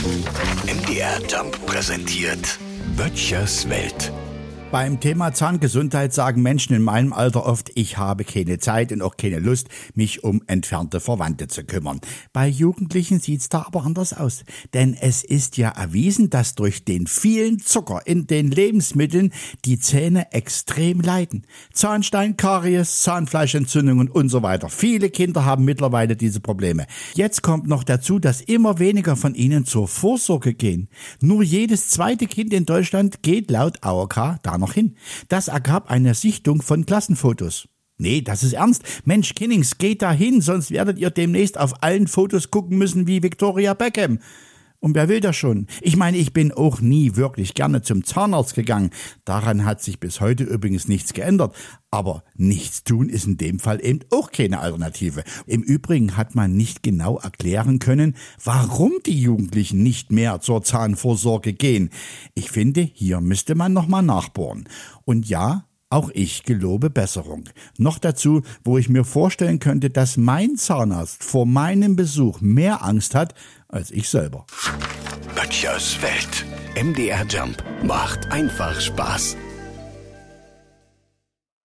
MDR Jump präsentiert Böttchers Welt. Beim Thema Zahngesundheit sagen Menschen in meinem Alter oft, ich habe keine Zeit und auch keine Lust, mich um entfernte Verwandte zu kümmern. Bei Jugendlichen sieht's da aber anders aus. Denn es ist ja erwiesen, dass durch den vielen Zucker in den Lebensmitteln die Zähne extrem leiden. Zahnstein, Karies, Zahnfleischentzündungen und so weiter. Viele Kinder haben mittlerweile diese Probleme. Jetzt kommt noch dazu, dass immer weniger von ihnen zur Vorsorge gehen. Nur jedes zweite Kind in Deutschland geht laut AOK da noch hin. Das ergab eine Sichtung von Klassenfotos. Nee, das ist ernst. Mensch, Kinnings, geht da hin, sonst werdet ihr demnächst auf allen Fotos gucken müssen wie Victoria Beckham. Und wer will das schon? Ich meine, ich bin auch nie wirklich gerne zum Zahnarzt gegangen. Daran hat sich bis heute übrigens nichts geändert. Aber nichts tun ist in dem Fall eben auch keine Alternative. Im Übrigen hat man nicht genau erklären können, warum die Jugendlichen nicht mehr zur Zahnvorsorge gehen. Ich finde, hier müsste man nochmal nachbohren. Und ja, auch ich gelobe Besserung. Noch dazu, wo ich mir vorstellen könnte, dass mein Zahnarzt vor meinem Besuch mehr Angst hat als ich selber. Böttchers Welt. MDR Jump macht einfach Spaß.